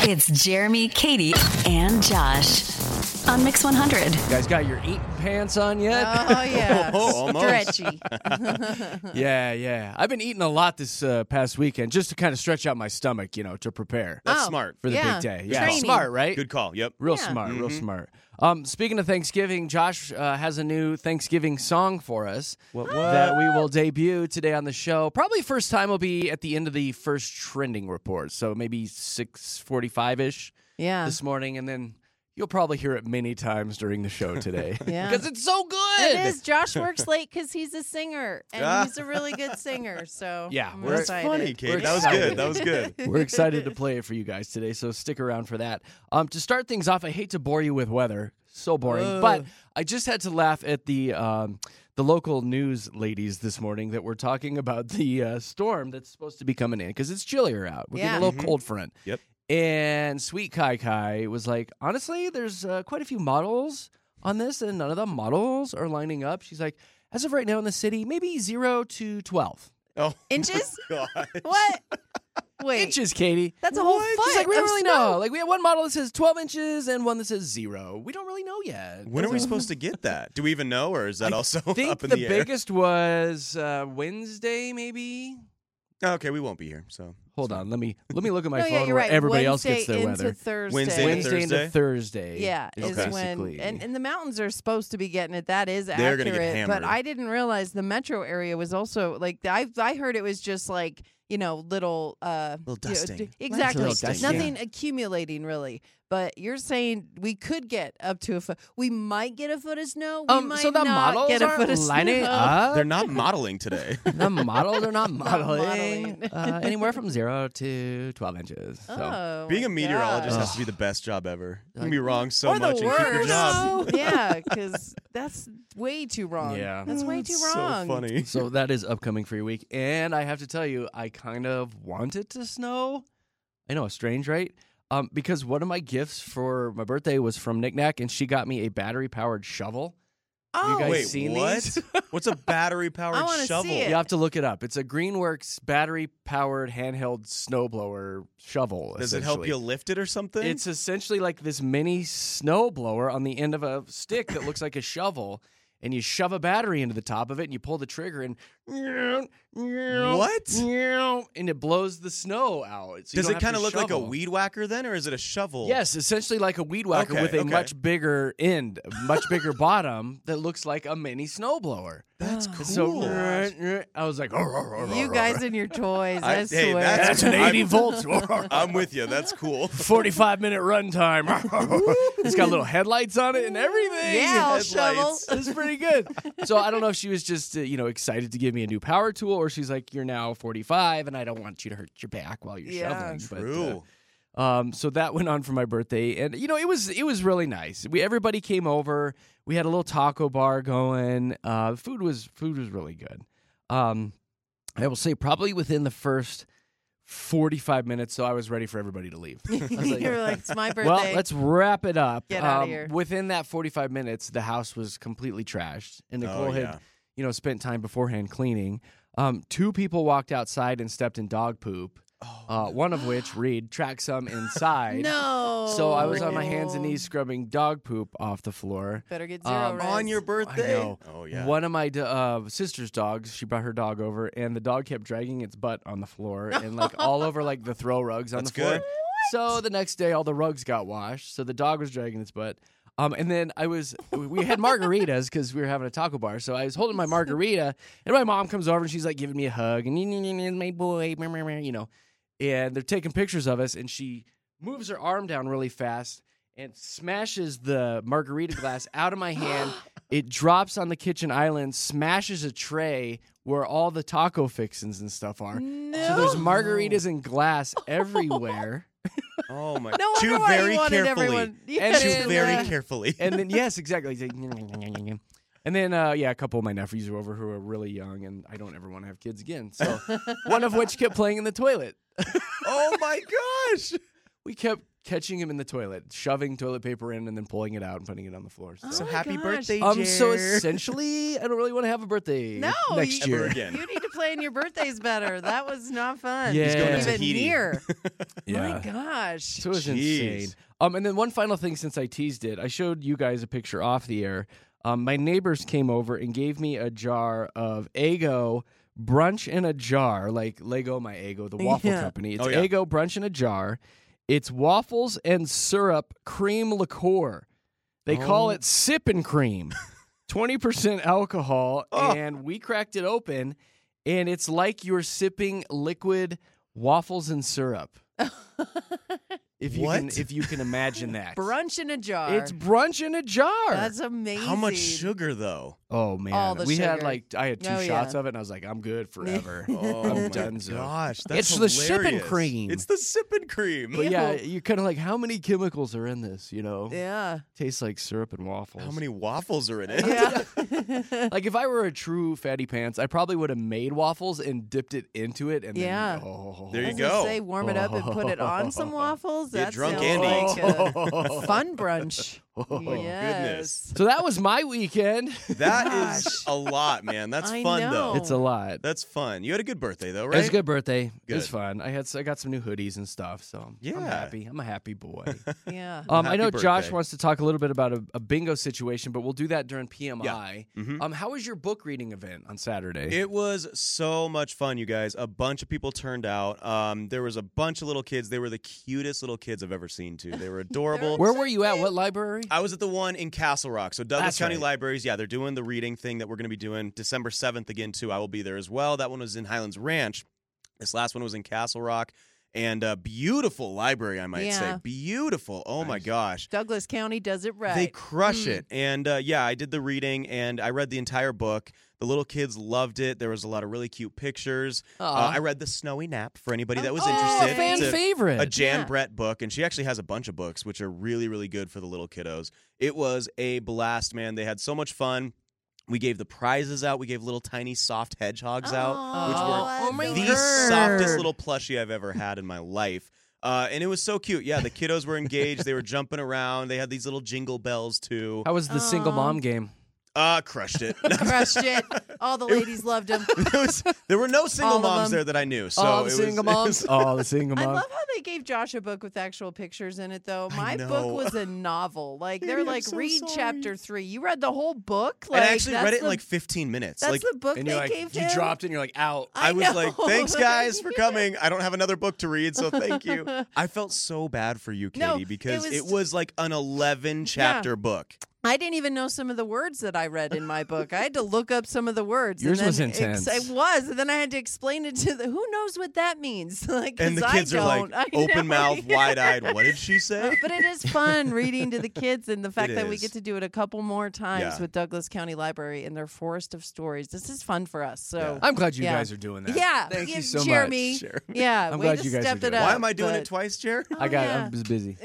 It's Jeremy, Katie, and Josh on Mix 100. You guys got your eating pants on yet? Oh, yeah. Almost. Stretchy. Yeah. I've been eating a lot this past weekend just to kind of stretch out my stomach, to prepare That's smart. for the yeah. big day. Yeah, Training. smart, right? Good call. Yep. Real Yeah. smart, real smart. Speaking of Thanksgiving, Josh has a new Thanksgiving song for us that we will debut today on the show. Probably first time will be at the end of the first trending report, so maybe 6:45-ish Yeah. this morning, and then you'll probably hear it many times during the show today. Yeah. Because it's so good. It is. Josh works late because he's a singer, and he's a really good singer. So Yeah, I'm we're- That's excited. funny, Kate. We're That was excited. good. That was good. We're excited to play it for you guys today, so stick around for that. To start things off, I hate to bore you with weather. So boring. Ugh. But I just had to laugh at the local news ladies this morning that were talking about the storm that's supposed to be coming in because it's chillier out. We're getting a little cold front. Yep. And Sweet Kai Kai was like, honestly, there's quite a few models on this, and none of the models are lining up. She's like, as of right now in the city, maybe 0 to 12 Oh, Inches? God. What? Wait. inches, Katie. That's a whole foot. She's like, we don't of really snow. know. Like, we have one model that says 12 inches and one that says 0. We don't really know yet. When are we supposed to get that? Do we even know, or is that also I think up in the the air? biggest was Wednesday, maybe. Okay, we won't be here. So Hold on, let me look at my No, phone yeah, you're where right. everybody Wednesday else gets their into weather. Thursday. Wednesday into Thursday? Thursday. Yeah, is is basically. when and the mountains are supposed to be getting it. That is They're accurate. gonna get hammered. But I didn't realize the metro area was also like I heard it was just like little dusting. Exactly. Little dusting. Nothing accumulating really. But you're saying we could get up to a foot. We might get a foot of snow. We might so the not models get a aren't foot of lining snow. up. they're not modeling today. The models are not modeling. modeling. Anywhere from 0 to 12 inches. So. Oh, Being a my meteorologist gosh. has to be the best job ever. You can be wrong so or much the and keep your worst. job. Yeah, because that's way too wrong. Yeah. That's way too It's wrong. So funny. So that is upcoming for your week. And I have to tell you, I kind of want it to snow. I know, strange, right? Because one of my gifts for my birthday was from Knick Knack, and she got me a battery-powered shovel. Oh, You guys Wait, seen what? these? What's a battery-powered I wanna shovel? see it. You have to look it up. It's a Greenworks battery-powered handheld snowblower shovel. Does it help essentially. you lift it or something? It's essentially like this mini snowblower on the end of a stick that looks like a shovel, and you shove a battery into the top of it, and you pull the trigger, and What? and it blows the snow out. So you Does don't it have kind to of look like a shovel. weed whacker then, or is it a shovel? Yes, essentially like a weed whacker Okay, with a okay. much bigger end, much bigger bottom that looks like a mini snowblower. That's cool. So I was like, You guys and your toys, I Hey, swear. that's an 80 volts. I'm with you. That's cool. 45-minute runtime. It's got little headlights on it and everything. Yeah, all Headlights. shovels. It's pretty good. So I don't know if she was just excited to give me a new power tool, or she's like, you're now 45 and I don't want you to hurt your back while you're Yeah. shoveling. True. But, so that went on for my birthday, and it was really nice. Everybody came over. We had a little taco bar going. Food was really good. I will say probably within the first 45 minutes, so I was ready for everybody to leave. I was like, You're like, it's my birthday. well, let's wrap it up. Get outta here. Within that 45 minutes, the house was completely trashed, and Nicole had, spent time beforehand cleaning. 2 people walked outside and stepped in dog poop. One of which, Reed, tracked some inside. No. So I was on my hands and knees scrubbing dog poop off the floor. Better get zero on res. On your birthday? I know. Oh, yeah. One of my sister's dogs, she brought her dog over, and the dog kept dragging its butt on the floor and all over the throw rugs on That's the floor. good. So the next day, all the rugs got washed. So the dog was dragging its butt. And then we had margaritas because we were having a taco bar. So I was holding my margarita, and my mom comes over and she's like giving me a hug and my boy, and they're taking pictures of us, and she moves her arm down really fast and smashes the margarita glass out of my hand. It drops on the kitchen island, smashes a tray where all the taco fixins and stuff are. No. So there's margaritas and glass everywhere. Oh, my. No wonder Chew why very you wanted carefully. everyone. And Chew then, very carefully. And then, yes, exactly. It's like, and then, a couple of my nephews are over who are really young, and I don't ever want to have kids again. So one of which kept playing in the toilet. Oh, my gosh. We kept catching him in the toilet, shoving toilet paper in and then pulling it out and putting it on the floor. So my happy gosh. birthday, So Jer. essentially, I don't really want to have a birthday No, next you, year. again. You need to plan your birthdays better. That was not fun. Yeah. He's going to Even Tahiti. near. Yeah. My gosh. So it was Jeez. insane. And then one final thing, since I teased it, I showed you guys a picture off the air. My neighbors came over and gave me a jar of Eggo brunch in a jar, like Lego My Eggo, the waffle Yeah. company. It's Oh, yeah. Eggo brunch in a jar. It's waffles and syrup cream liqueur. They call it Sippin' Cream. 20% alcohol, and we cracked it open, and it's like you're sipping liquid waffles and syrup. If you can imagine that. Brunch in a jar. It's brunch in a jar. That's amazing. How much sugar though? Oh man, All the we had sugar. I had 2 Oh, shots yeah. of it, and I was like, I'm good forever. Oh I'm my donezo. gosh, that's It's the sippin' hilarious. cream. It's the sippin' cream. But yeah, Ew. you're kind of like, how many chemicals are in this? You know, Yeah. tastes like syrup and waffles. How many waffles are in it? Yeah. Like if I were a true fatty pants, I probably would have made waffles and dipped it into it, and Yeah. then, oh, There I you was gonna go. Say warm it up and put it on some waffles. Get That drunk sounds and like a fun brunch. Oh, Yes. So that was my weekend. That is a lot, man. That's I fun know. though. It's a lot. That's fun. You had a good birthday though, It right? was a good birthday. It was Good. fun. I got some new hoodies and stuff, so I'm Yeah. happy. I'm a happy boy. Yeah. I Happy know Josh birthday. wants to talk a little bit about a bingo situation, but we'll do that during PMI. Mhm. How was your book reading event on Saturday? It was so much fun, you guys. A bunch of people turned out. There was a bunch of little kids. They were the cutest little kids I've ever seen, too. They were adorable. Where were you at? What library? I was at the one in Castle Rock. So Douglas That's County right. Libraries, yeah, they're doing the reading thing that we're going to be doing December 7th again, too. I will be there as well. That one was in Highlands Ranch. This last one was in Castle Rock. And a beautiful library, I might say. Yeah. Beautiful. Oh, my gosh. Douglas County does it right. They crush it. And yeah, I did the reading and I read the entire book. The little kids loved it. There was a lot of really cute pictures. I read The Snowy Nap for anybody that was Oh, interested. fan It's favorite. a Jan Yeah. Brett book, and she actually has a bunch of books which are really, really good for the little kiddos. It was a blast, man. They had so much fun. We gave the prizes out. We gave little tiny soft hedgehogs out, which were Oh, my the God. softest little plushie I've ever had in my life. And it was so cute. Yeah, the kiddos were engaged. They were jumping around. They had these little jingle bells, too. How was the single mom game? Crushed it. Crushed it. All the ladies loved him. There were no single All of moms them. there that I knew. So All the it was, single moms. All the single I moms. love how they gave Josh a book with actual pictures in it, though. My know. book was a novel. Like they're I'm like, so read sorry. chapter 3. You read the whole book. And Like, I actually that's read it in the- like 15 minutes. That's Like the book And they you're like, gave you him. dropped it and you're like, out. I was know. like, thanks guys for coming. I don't have another book to read, so thank you. I felt so bad for you, Katie, No, it because was- it was like an 11 chapter book. I didn't even know some of the words that I read in my book. I had to look up some of the words. Yours and was then intense. It was, and then I had to explain it to the. Who knows what that means? Like, And the 'cause kids I are like don't. I open know. mouth, wide eyed. What did she say? But it is fun reading to the kids, and the fact It that we is. get to do it a couple more times Yeah. with Douglas County Library and their Forest of Stories. This is fun for us. So I'm glad you Yeah. guys are doing that. yeah, Thank yeah, you so Jeremy. much. Jeremy. Yeah, I'm way glad to you guys step are doing it it. up. Why am I doing but- it twice, Jer? I got. yeah. I was busy.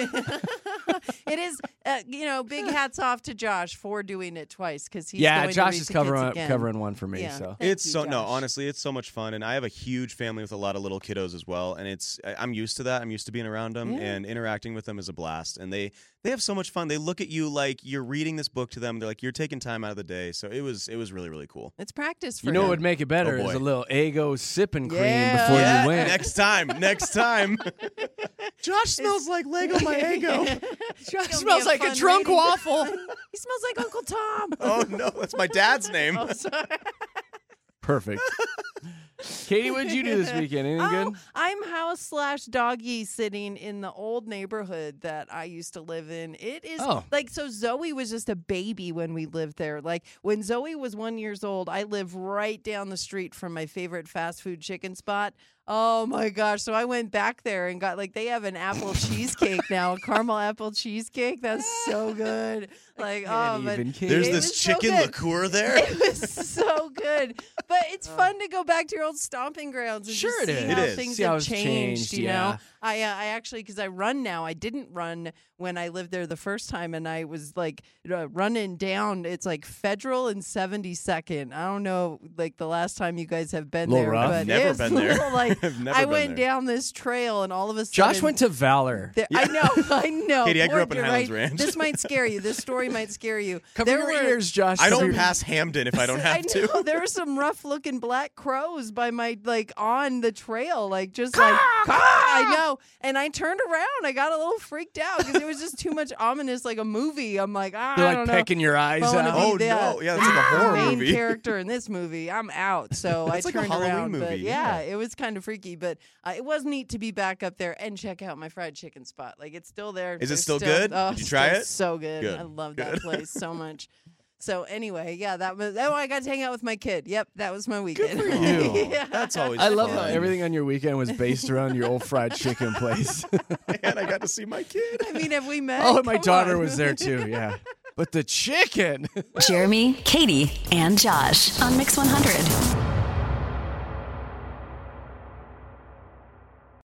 It is, big hats off to Josh for doing it twice because he's Yeah, going to Josh read is to kids covering again. covering one for me. Yeah. So Thank It's you, so no, Josh. honestly, it's so much fun, and I have a huge family with a lot of little kiddos as well, and I'm used to that. I'm used to being around them, Yeah. and interacting with them is a blast. And they have so much fun. They look at you like you're reading this book to them. They're like you're taking time out of the day. So it was really, really cool. It's practice for you know him. what would make it better Oh, is boy. a little Eggo sipping cream Yeah. before Yeah, you went. Next time. Josh smells like Lego My Eggo. Josh smells like a drunk waffle. He smells like Uncle Tom. Oh no, that's my dad's name. Oh, sorry. Perfect. Katie, what did you do this weekend? Anything good? I'm house/doggy sitting in the old neighborhood that I used to live in. It is Oh. like, so Zoe was just a baby when we lived there. Like when Zoe was 1 year old, I live right down the street from my favorite fast food chicken spot. Oh my gosh. So I went back there and got they have an apple cheesecake now, a caramel apple cheesecake. That's so good. Like, Can't but even, Katie. There's it this was so chicken good. liqueur there. It was so good. But it's fun to go back to your old stomping grounds and Sure just it see is. how It is. things See how have it's changed, changed, you yeah. know. I actually, because I run now. I didn't run when I lived there the first time, and I was running down. It's like Federal and 72nd. I don't know, the last time you guys have been Little there, rough. but Never it's been there. a little, I've never I been went there. down this trail, and all of a sudden, Josh went to Valor. I know. Katie, I grew Poor up in you're Highlands right. Ranch. This might scare you. This story might scare you. Cover your ears, Josh. I Cover don't your- pass Hamden if I don't I have to. know, there were some rough-looking black crows by my on the trail, just like I know. And I turned around. I got a little freaked out because it was just too much ominous, like a movie. I'm like, I They're don't like know. pecking your eyes If I wanna out. be Oh, the, no. Yeah, it's like a horror main movie. character in this movie. I'm out. So I It's like a turned Halloween around. But movie, yeah, yeah. it was kind of freaky. But it was neat to be back up there and check out my fried chicken spot. Like it's still there. Is it There's still good? Oh, Did you try still it? So good. Good. I love Good. that place so much. So anyway, yeah, that was. Oh, I got to hang out with my kid. Yep, that was my weekend. for you. Yeah. That's always I love fun. how everything on your weekend was based around your old fried chicken place. And I got to see my kid. I mean, have we met? Oh, and my Come daughter on. was there too. Yeah, but the chicken. Jeremy, Katie, and Josh on Mix 100.